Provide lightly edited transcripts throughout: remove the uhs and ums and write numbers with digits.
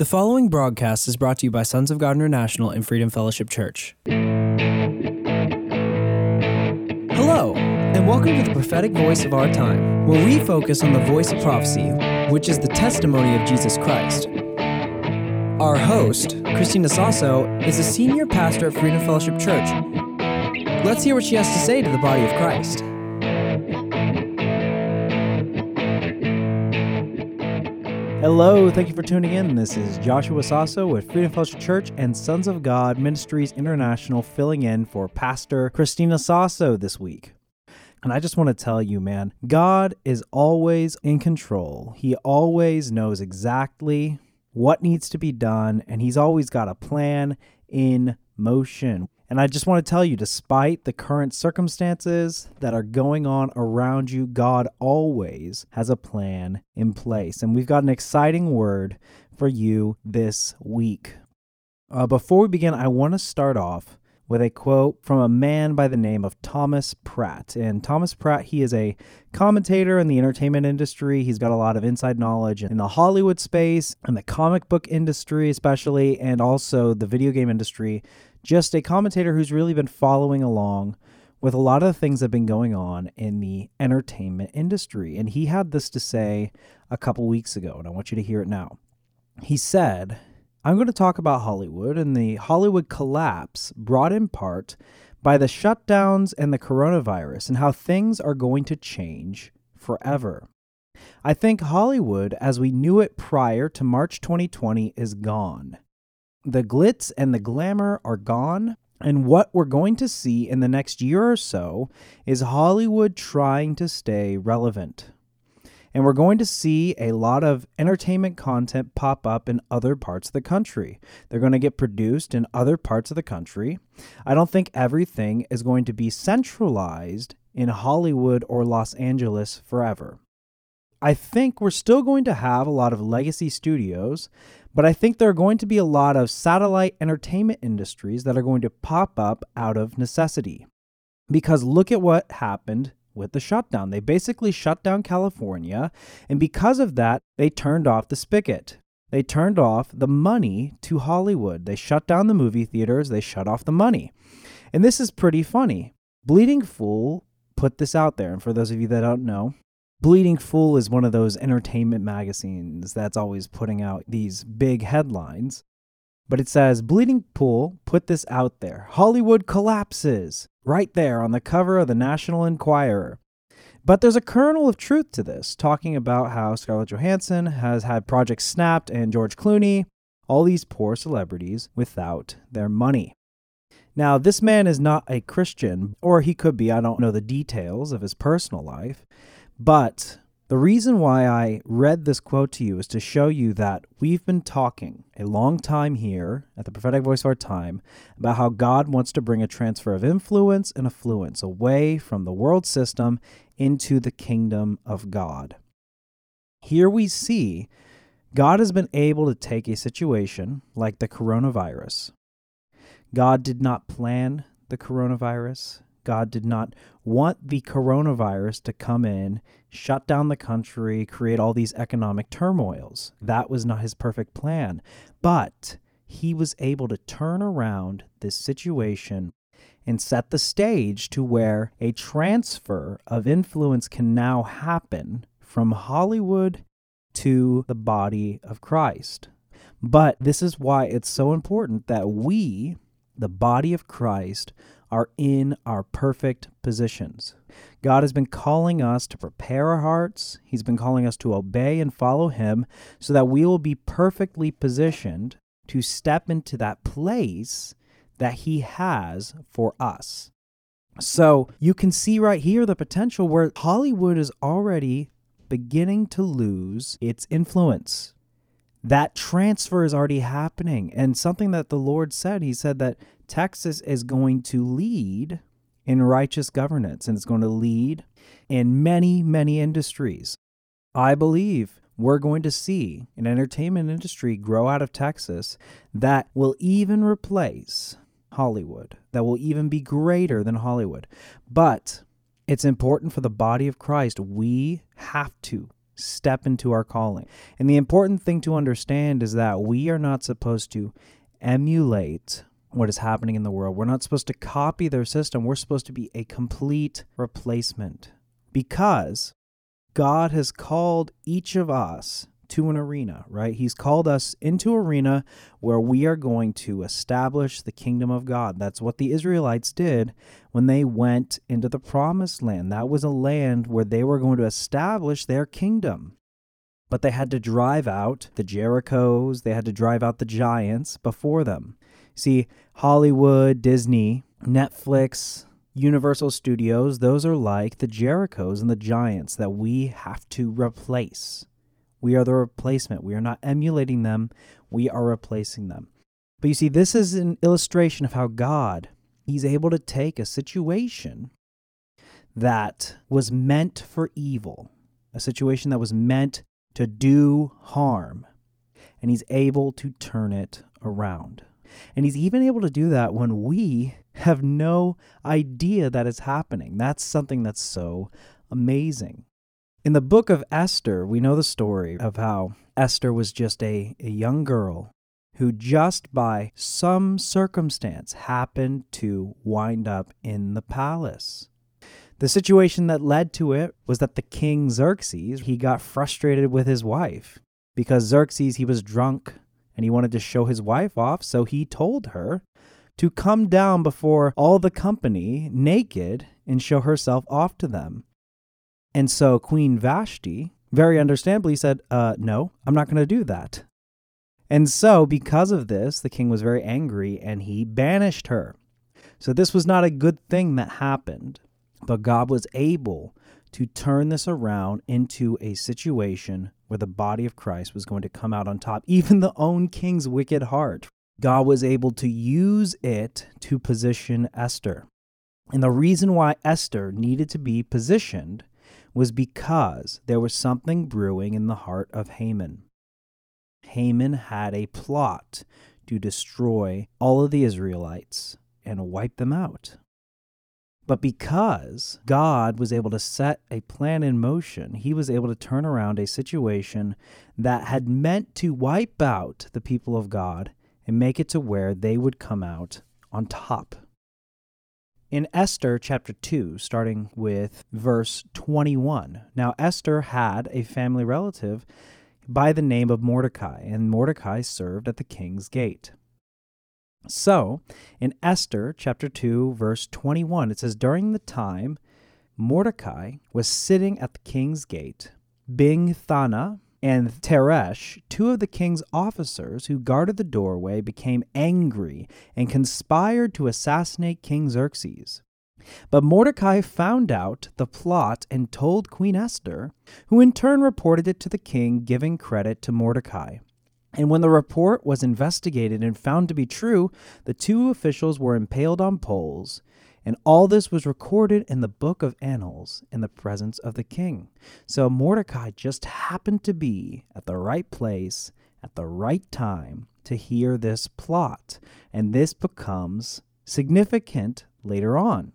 The following broadcast is brought to you by Sons of God International and Freedom Fellowship Church. Hello, and welcome to the prophetic voice of our time, where we focus on the voice of prophecy, which is the testimony of Jesus Christ. Our host, Christina Sasso, is a senior pastor at Freedom Fellowship Church. Let's hear what she has to say to the body of Christ. Hello, thank you for tuning in. This is Joshua Sasso with Freedom Fellowship Church and Sons of God Ministries International, filling in for Pastor Christina Sasso this week. And I just want to tell you, man, God is always in control. He always knows exactly what needs to be done, and He's always got a plan in motion. And I just want to tell you, despite the current circumstances that are going on around you, God always has a plan in place. And we've got an exciting word for you this week. Before we begin, I want to start off with a quote from a man by the name of Thomas Pratt. And Thomas Pratt, he is a commentator in the entertainment industry. He's got a lot of inside knowledge in the Hollywood space and the comic book industry especially, and also the video game industry. Just a commentator who's really been following along with a lot of the things that have been going on in the entertainment industry. And he had this to say a couple weeks ago, and I want you to hear it now. He said, "I'm going to talk about Hollywood and the Hollywood collapse brought in part by the shutdowns and the coronavirus and how things are going to change forever. I think Hollywood, as we knew it prior to March 2020, is gone. The glitz and the glamour are gone, and what we're going to see in the next year or so is Hollywood trying to stay relevant. And we're going to see a lot of entertainment content pop up in other parts of the country. They're going to get produced in other parts of the country. I don't think everything is going to be centralized in Hollywood or Los Angeles forever. I think we're still going to have a lot of legacy studios, but I think there are going to be a lot of satellite entertainment industries that are going to pop up out of necessity. Because look at what happened with the shutdown. They basically shut down California, and because of that, they turned off the spigot. They turned off the money to Hollywood. They shut down the movie theaters. They shut off the money. And this is pretty funny. Bleeding Fool put this out there, and for those of you that don't know, Bleeding Fool is one of those entertainment magazines that's always putting out these big headlines. But it says, Bleeding Fool put this out there. Hollywood collapses. Right there on the cover of the National Enquirer. But there's a kernel of truth to this, talking about how Scarlett Johansson has had Project Snapped and George Clooney, all these poor celebrities without their money. Now, this man is not a Christian, or he could be. I don't know the details of his personal life. But the reason why I read this quote to you is to show you that we've been talking a long time here at the Prophetic Voice of Our Time about how God wants to bring a transfer of influence and affluence away from the world system into the kingdom of God. Here we see God has been able to take a situation like the coronavirus. God did not plan the coronavirus. God did not want the coronavirus to come in, shut down the country, create all these economic turmoils. That was not His perfect plan. But He was able to turn around this situation and set the stage to where a transfer of influence can now happen from Hollywood to the body of Christ. But this is why it's so important that we, the body of Christ, are in our perfect positions. God has been calling us to prepare our hearts. He's been calling us to obey and follow Him so that we will be perfectly positioned to step into that place that He has for us. So you can see right here the potential where Hollywood is already beginning to lose its influence. That transfer is already happening. And something that the Lord said, He said that Texas is going to lead in righteous governance, and it's going to lead in many, many industries. I believe we're going to see an entertainment industry grow out of Texas that will even replace Hollywood, that will even be greater than Hollywood. But it's important for the body of Christ. We have to step into our calling. And the important thing to understand is that we are not supposed to emulate what is happening in the world. We're not supposed to copy their system. We're supposed to be a complete replacement, because God has called each of us to an arena, right? He's called us into an arena where we are going to establish the kingdom of God. That's what the Israelites did when they went into the promised land. That was a land where they were going to establish their kingdom. But they had to drive out the Jerichos, they had to drive out the giants before them. See, Hollywood, Disney, Netflix, Universal Studios, those are like the Jerichos and the giants that we have to replace. We are the replacement. We are not emulating them. We are replacing them. But you see, this is an illustration of how God, he's able to take a situation that was meant for evil, a situation that was meant to do harm, and he's able to turn it around. And he's even able to do that when we have no idea that it's happening. That's something that's so amazing. In the book of Esther, we know the story of how Esther was just a young girl who just by some circumstance happened to wind up in the palace. The situation that led to it was that the king Xerxes, he got frustrated with his wife because Xerxes, he was drunk and he wanted to show his wife off, so he told her to come down before all the company naked and show herself off to them. And so Queen Vashti, very understandably, said, no, I'm not going to do that. And so because of this, the king was very angry and he banished her. So this was not a good thing that happened, but God was able to turn this around into a situation where the body of Christ was going to come out on top. Even the own king's wicked heart, God was able to use it to position Esther. And the reason why Esther needed to be positioned was because there was something brewing in the heart of Haman. Haman had a plot to destroy all of the Israelites and wipe them out. But because God was able to set a plan in motion, he was able to turn around a situation that had meant to wipe out the people of God and make it to where they would come out on top. In Esther chapter 2, starting with verse 21, now Esther had a family relative by the name of Mordecai, and Mordecai served at the king's gate. So, in Esther chapter 2, verse 21, it says, during the time Mordecai was sitting at the king's gate, Bigthana and Teresh, two of the king's officers who guarded the doorway, became angry and conspired to assassinate King Xerxes. But Mordecai found out the plot and told Queen Esther, who in turn reported it to the king, giving credit to Mordecai. And when the report was investigated and found to be true, the two officials were impaled on poles, and all this was recorded in the book of Annals in the presence of the king. So Mordecai just happened to be at the right place at the right time to hear this plot, and this becomes significant later on.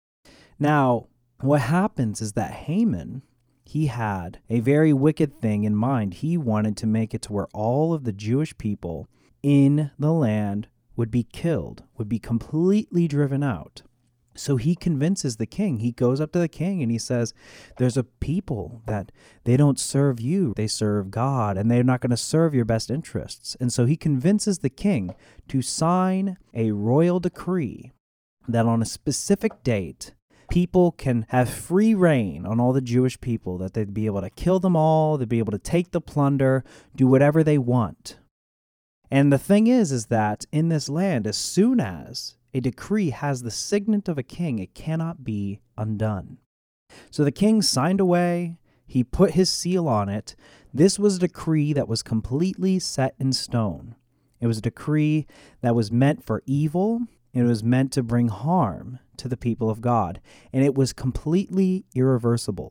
Now, what happens is that Haman, he had a very wicked thing in mind. He wanted to make it to where all of the Jewish people in the land would be killed, would be completely driven out. So he convinces the king. He goes up to the king and he says, there's a people that they don't serve you, they serve God, and they're not going to serve your best interests. And so he convinces the king to sign a royal decree that on a specific date, people can have free reign on all the Jewish people, that they'd be able to kill them all, they'd be able to take the plunder, do whatever they want. And the thing is that in this land, as soon as a decree has the signet of a king, it cannot be undone. So the king signed away, he put his seal on it. This was a decree that was completely set in stone. It was a decree that was meant for evil. It was meant to bring harm to the people of God, and it was completely irreversible.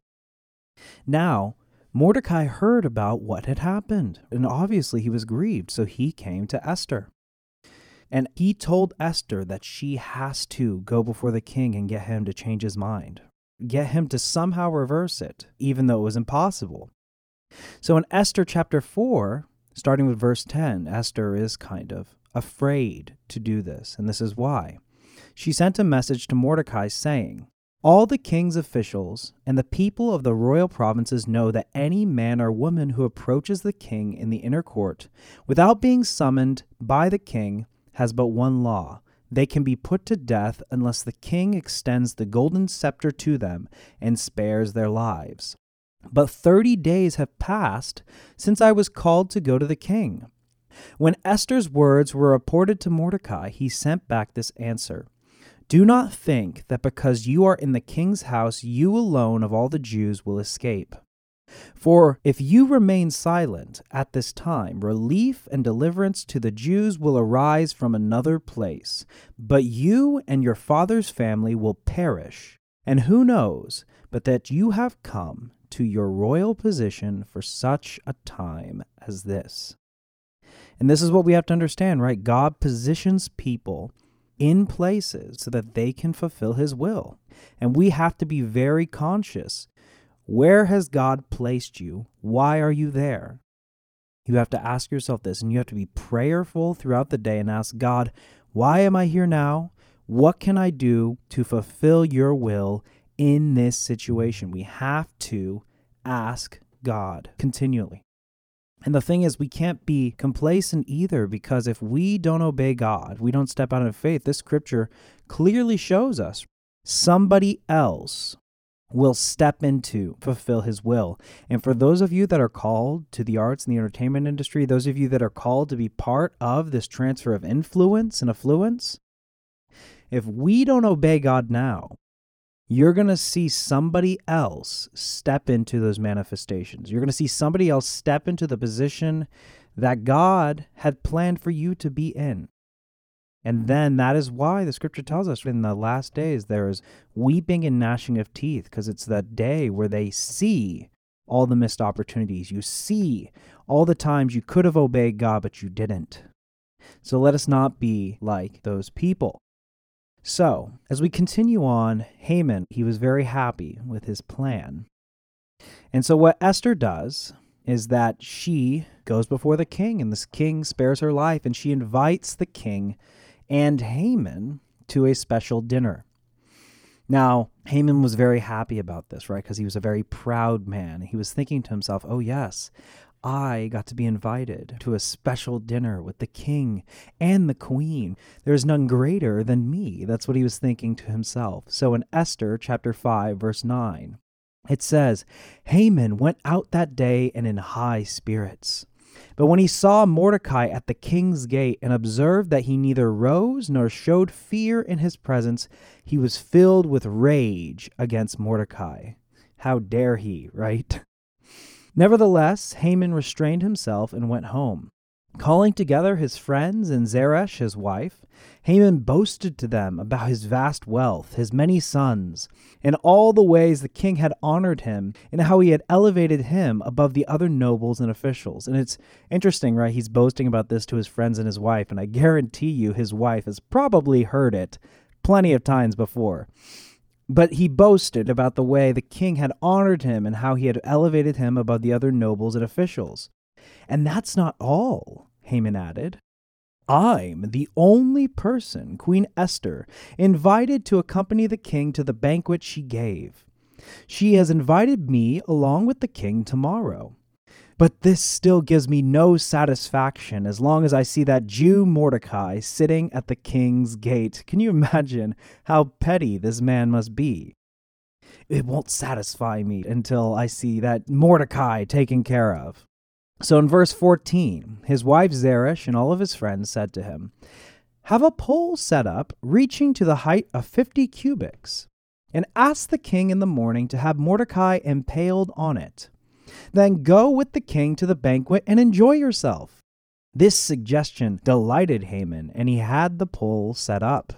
Now, Mordecai heard about what had happened, and obviously he was grieved, so he came to Esther. And he told Esther that she has to go before the king and get him to change his mind, get him to somehow reverse it, even though it was impossible. So in Esther chapter 4, starting with verse 10, Esther is kind of afraid to do this, and this is why. She sent a message to Mordecai saying, "All the king's officials and the people of the royal provinces know that any man or woman who approaches the king in the inner court without being summoned by the king has but one law. They can be put to death unless the king extends the golden scepter to them and spares their lives. But 30 days have passed since I was called to go to the king." When Esther's words were reported to Mordecai, he sent back this answer: "Do not think that because you are in the king's house, you alone of all the Jews will escape. For if you remain silent at this time, relief and deliverance to the Jews will arise from another place, but you and your father's family will perish. And who knows but that you have come to your royal position for such a time as this." And this is what we have to understand, right? God positions people in places so that they can fulfill his will. And we have to be very conscious. Where has God placed you? Why are you there? You have to ask yourself this, and you have to be prayerful throughout the day and ask God, why am I here now? What can I do to fulfill your will in this situation? We have to ask God continually. And the thing is, we can't be complacent either, because if we don't obey God, we don't step out in faith, this scripture clearly shows us somebody else will step into fulfill his will. And for those of you that are called to the arts and the entertainment industry, those of you that are called to be part of this transfer of influence and affluence, if we don't obey God now, you're going to see somebody else step into those manifestations. You're going to see somebody else step into the position that God had planned for you to be in. And then that is why the scripture tells us in the last days there is weeping and gnashing of teeth, because it's that day where they see all the missed opportunities. You see all the times you could have obeyed God, but you didn't. So let us not be like those people. So, as we continue on, Haman, he was very happy with his plan. And so what Esther does is that she goes before the king, and this king spares her life, and she invites the king and Haman to a special dinner. Now, Haman was very happy about this, right? Because he was a very proud man. He was thinking to himself, oh yes, I got to be invited to a special dinner with the king and the queen. There's none greater than me. That's what he was thinking to himself. So in Esther chapter 5, verse 9, it says, Haman went out that day and in high spirits. But when he saw Mordecai at the king's gate and observed that he neither rose nor showed fear in his presence, he was filled with rage against Mordecai. How dare he, right? Nevertheless, Haman restrained himself and went home. Calling together his friends and Zeresh, his wife, Haman boasted to them about his vast wealth, his many sons, and all the ways the king had honored him, and how he had elevated him above the other nobles and officials. And it's interesting, right? He's boasting about this to his friends and his wife, and I guarantee you his wife has probably heard it plenty of times before. But he boasted about the way the king had honored him and how he had elevated him above the other nobles and officials. And that's not all, Haman added. I'm the only person Queen Esther invited to accompany the king to the banquet she gave. She has invited me along with the king tomorrow. But this still gives me no satisfaction as long as I see that Jew Mordecai sitting at the king's gate. Can you imagine how petty this man must be? It won't satisfy me until I see that Mordecai taken care of. So in verse 14, his wife Zeresh and all of his friends said to him, have a pole set up reaching to the height of 50 cubits, and ask the king in the morning to have Mordecai impaled on it. Then go with the king to the banquet and enjoy yourself. This suggestion delighted Haman, and he had the pole set up.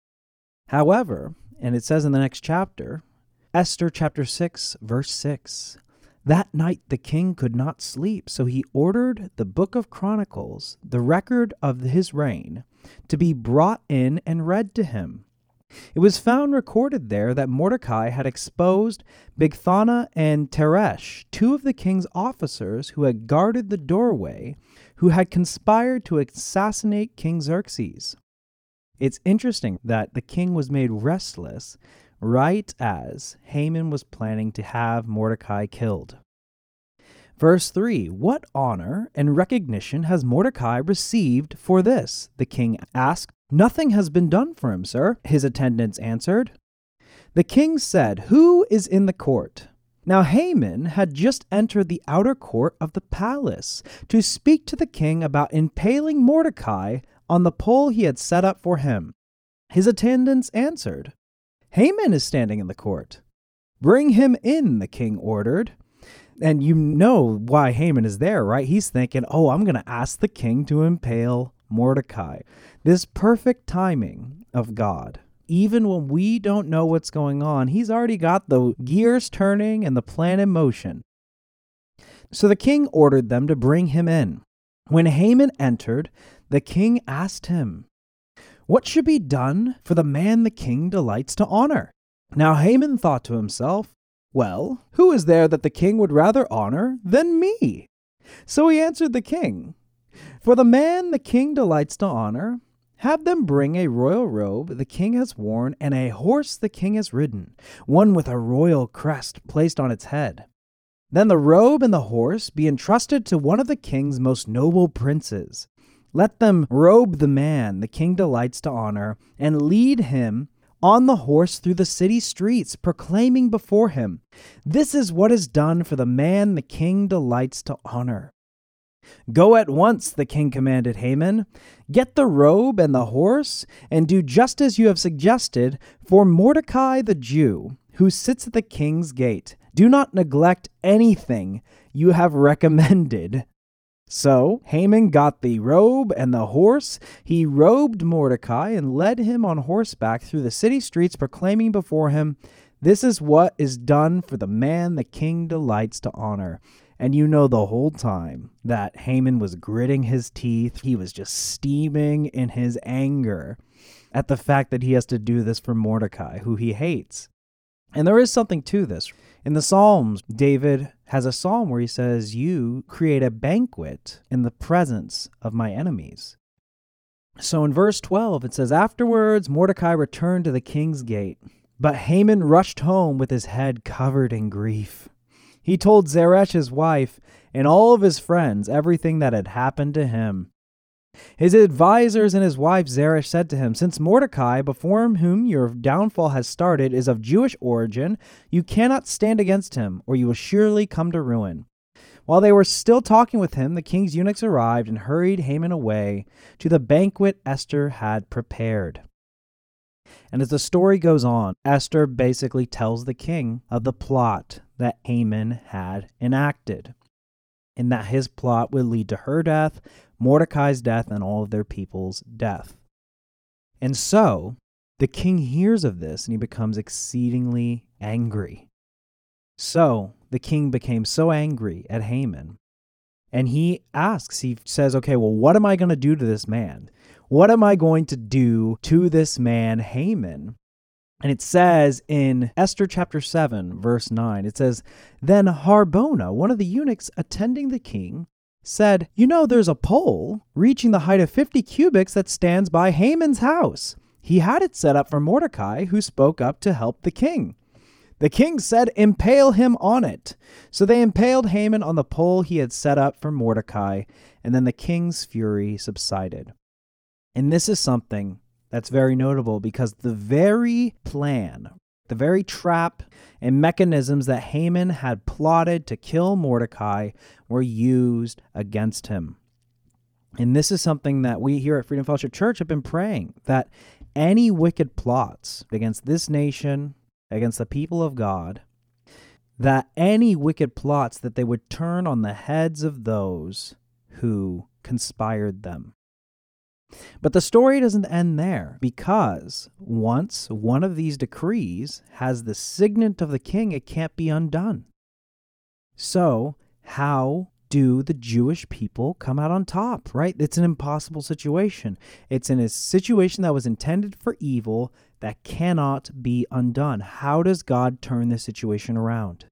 However, and it says in the next chapter, Esther chapter 6, verse 6, that night the king could not sleep, so he ordered the book of Chronicles, the record of his reign, to be brought in and read to him. It was found recorded there that Mordecai had exposed Bigthana and Teresh, two of the king's officers who had guarded the doorway, who had conspired to assassinate King Xerxes. It's interesting that the king was made restless right as Haman was planning to have Mordecai killed. Verse 3, what honor and recognition has Mordecai received for this? The king asked. Nothing has been done for him, sir, his attendants answered. The king said, who is in the court? Now Haman had just entered the outer court of the palace to speak to the king about impaling Mordecai on the pole he had set up for him. His attendants answered, Haman is standing in the court. Bring him in, the king ordered. And you know why Haman is there, right? He's thinking, I'm going to ask the king to impale Mordecai. This perfect timing of God. Even when we don't know what's going on, he's already got the gears turning and the plan in motion. So the king ordered them to bring him in. When Haman entered, the king asked him, what should be done for the man the king delights to honor? Now Haman thought to himself, well, who is there that the king would rather honor than me? So he answered the king, for the man the king delights to honor, have them bring a royal robe the king has worn and a horse the king has ridden, one with a royal crest placed on its head. Then the robe and the horse be entrusted to one of the king's most noble princes. Let them robe the man the king delights to honor and lead him on the horse through the city streets, proclaiming before him, this is what is done for the man the king delights to honor. Go at once, the king commanded Haman. Get the robe and the horse, and do just as you have suggested for Mordecai the Jew, who sits at the king's gate. Do not neglect anything you have recommended. So Haman got the robe and the horse. He robed Mordecai and led him on horseback through the city streets, proclaiming before him, this is what is done for the man the king delights to honor. And you know the whole time that Haman was gritting his teeth. He was just steaming in his anger at the fact that he has to do this for Mordecai, who he hates. And there is something to this. In the Psalms, David has a psalm where he says, you create a banquet in the presence of my enemies. So in verse 12, it says, afterwards Mordecai returned to the king's gate, but Haman rushed home with his head covered in grief. He told Zeresh, his wife, and all of his friends everything that had happened to him. His advisors and his wife Zeresh said to him, since Mordecai, before whom your downfall has started, is of Jewish origin, you cannot stand against him, or you will surely come to ruin. While they were still talking with him, the king's eunuchs arrived and hurried Haman away to the banquet Esther had prepared. And as the story goes on, Esther basically tells the king of the plot that Haman had enacted, and that his plot would lead to her death, Mordecai's death, and all of their people's death. And so the king hears of this and he becomes exceedingly angry. So the king became so angry at Haman, and he says, okay, well, what am I going to do to this man? What am I going to do to this man, Haman? And it says in Esther chapter 7, verse 9, it says, then Harbona, one of the eunuchs attending the king, said, there's a pole reaching the height of 50 cubits that stands by Haman's house. He had it set up for Mordecai, who spoke up to help the king. The king said, impale him on it. So they impaled Haman on the pole he had set up for Mordecai, and then the king's fury subsided. And this is something that's very notable because the very plan, the very trap and mechanisms that Haman had plotted to kill Mordecai were used against him. And this is something that we here at Freedom Fellowship Church have been praying, that any wicked plots against this nation, against the people of God, that any wicked plots that they would turn on the heads of those who conspired them. But the story doesn't end there, because once one of these decrees has the signet of the king, it can't be undone. So how do the Jewish people come out on top, right? It's an impossible situation. It's in a situation that was intended for evil that cannot be undone. How does God turn this situation around?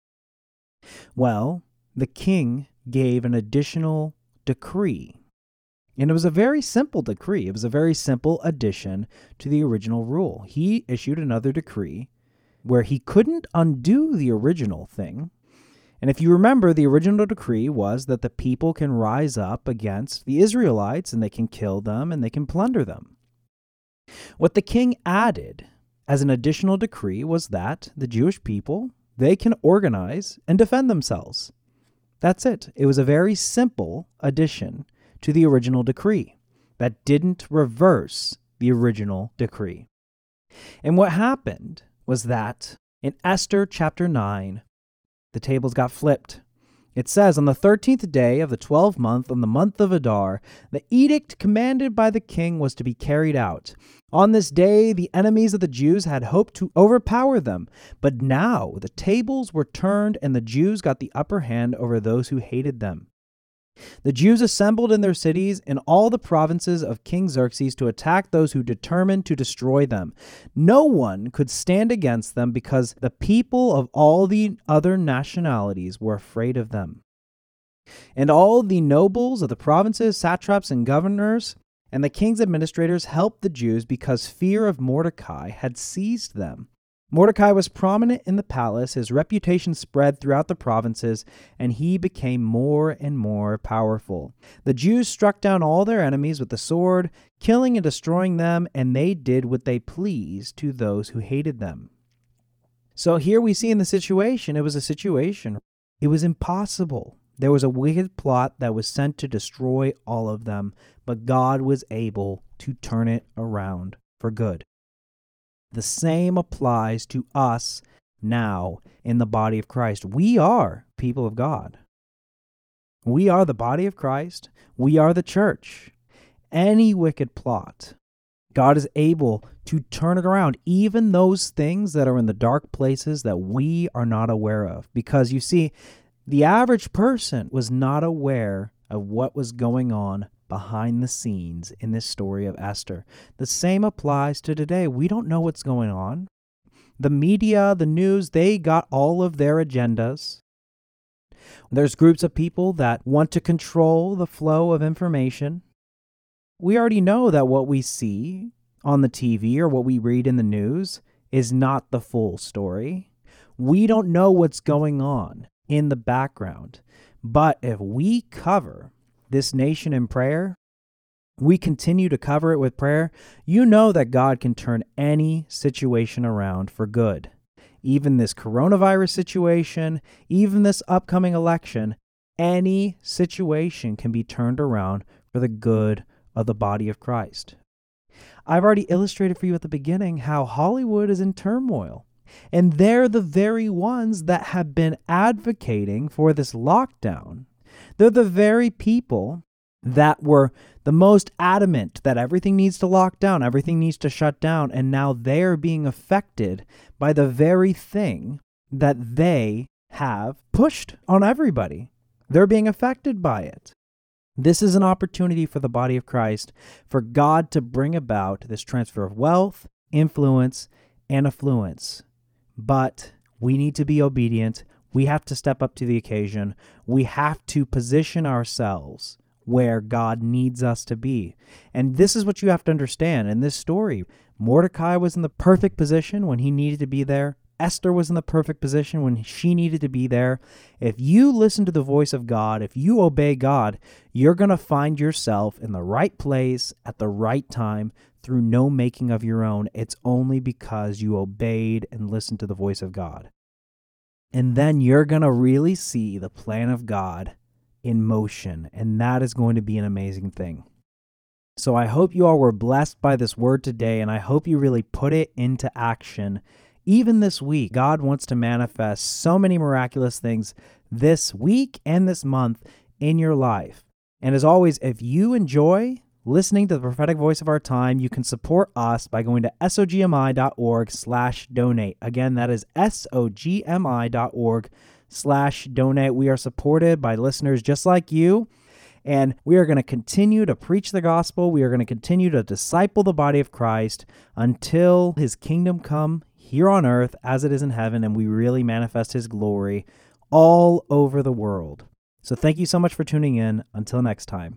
Well, the king gave an additional decree. And it was a very simple decree. It was a very simple addition to the original rule. He issued another decree where he couldn't undo the original thing. And if you remember, the original decree was that the people can rise up against the Israelites and they can kill them and they can plunder them. What the king added as an additional decree was that the Jewish people, they can organize and defend themselves. That's it. It was a very simple addition to the original decree that didn't reverse the original decree. And what happened was that in Esther chapter 9, the tables got flipped. It says, on the 13th day of the 12th month, on the month of Adar, the edict commanded by the king was to be carried out. On this day, the enemies of the Jews had hoped to overpower them, but now the tables were turned and the Jews got the upper hand over those who hated them. The Jews assembled in their cities in all the provinces of King Xerxes to attack those who determined to destroy them. No one could stand against them because the people of all the other nationalities were afraid of them. And all the nobles of the provinces, satraps, and governors, and the king's administrators helped the Jews because fear of Mordecai had seized them. Mordecai was prominent in the palace, his reputation spread throughout the provinces, and he became more and more powerful. The Jews struck down all their enemies with the sword, killing and destroying them, and they did what they pleased to those who hated them. So here we see in the situation, it was a situation. It was impossible. There was a wicked plot that was sent to destroy all of them, but God was able to turn it around for good. The same applies to us now in the body of Christ. We are people of God. We are the body of Christ. We are the church. Any wicked plot, God is able to turn it around, even those things that are in the dark places that we are not aware of. Because you see, the average person was not aware of what was going on behind the scenes in this story of Esther. The same applies to today. We don't know what's going on. The media, the news, they got all of their agendas. There's groups of people that want to control the flow of information. We already know that what we see on the TV or what we read in the news is not the full story. We don't know what's going on in the background. But if we cover this nation in prayer, we continue to cover it with prayer, you know that God can turn any situation around for good. Even this coronavirus situation, even this upcoming election, any situation can be turned around for the good of the body of Christ. I've already illustrated for you at the beginning how Hollywood is in turmoil. And they're the very ones that have been advocating for this lockdown. They're the very people that were the most adamant that everything needs to lock down, everything needs to shut down, and now they're being affected by the very thing that they have pushed on everybody. They're being affected by it. This is an opportunity for the body of Christ, for God to bring about this transfer of wealth, influence, and affluence. But we need to be obedient. We have to step up to the occasion. We have to position ourselves where God needs us to be. And this is what you have to understand in this story. Mordecai was in the perfect position when he needed to be there. Esther was in the perfect position when she needed to be there. If you listen to the voice of God, if you obey God, you're going to find yourself in the right place at the right time through no making of your own. It's only because you obeyed and listened to the voice of God. And then you're going to really see the plan of God in motion, and that is going to be an amazing thing. So I hope you all were blessed by this word today, and I hope you really put it into action. Even this week, God wants to manifest so many miraculous things this week and this month in your life. And as always, if you enjoy listening to the prophetic voice of our time, you can support us by going to sogmi.org/donate. Again, that is sogmi.org/donate. patreon.com/donate. We are supported by listeners just like you, and we are going to continue to preach the gospel. We are going to continue to disciple the body of Christ until his kingdom come here on earth as it is in heaven, and we really manifest his glory all over the world. So thank you so much for tuning in. Until next time.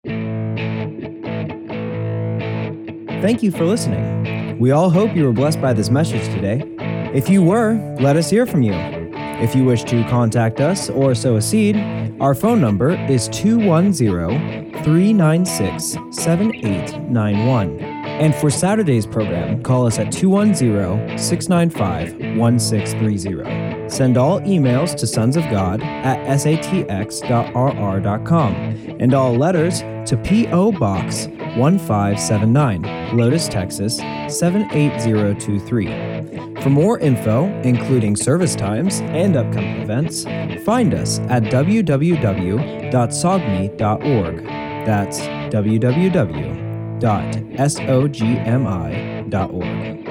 Thank you for listening. We all hope you were blessed by this message today. If you were, let us hear from you. If you wish to contact us or sow a seed, our phone number is 210-396-7891. And for Saturday's program, call us at 210-695-1630. Send all emails to sonsofgod@satx.rr.com and all letters to P.O. Box 1579, Lotus, Texas 78023. For more info, including service times and upcoming events, find us at www.sogmi.org. That's www.sogmi.org.